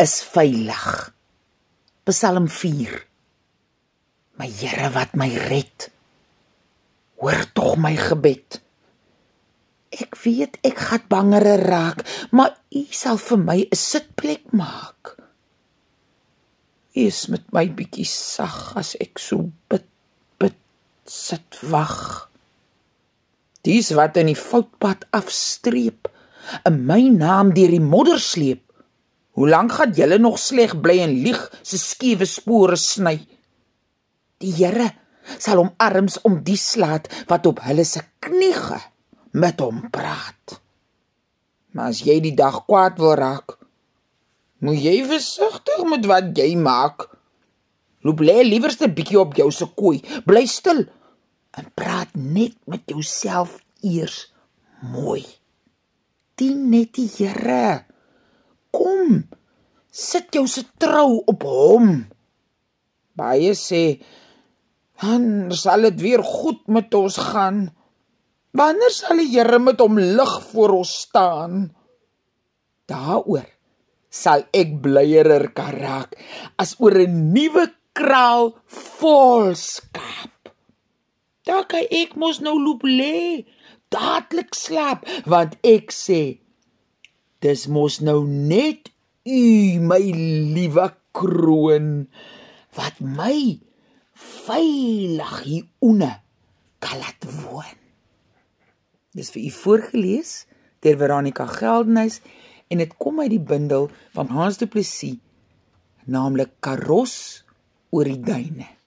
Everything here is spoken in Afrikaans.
is veilig. Psalm 4. My Here wat my red, hoor tog my gebed. Ek weet ek gaan bangere raak, maar U sal vir my 'n sitplek maak. U is met my bietjie sag as ek so bid, sit wag. Dies wat in die foutpad afstreep, in my naam deur die modder sleep. Hoe lank gaan julle nog sleg bly en lieg se skewe spore sny? Die Here sal hom arms om die slaat wat op hulle se kniege met hom praat. Maar as jy die dag kwaad wil raak, moet jy versigtig met wat jy maak. Loop lê liewerste bietjie op jou se kooi, bly stil en praat net met jouself eers mooi. Dien net die Here. Kom, sit jou se trou op hom. Baie sê, dan sal dit weer goed met ons gaan. Wanneer sal die Here met hom lig voor ons staan? Daaroor sal ek blyerer kan raak as oor 'n nuwe kraal vol skaap. Daar kan ek mos nou loop lê, dadelik slaap, want ek sê, dis mos nou net U, my liewe kroon, wat my veilig hieronder kan laat woon. Dis vir U voorgeles deur Veronica Geldenhuys en dit kom uit die bundel van Hans Du Plessis, naamlik Karos oor die duine.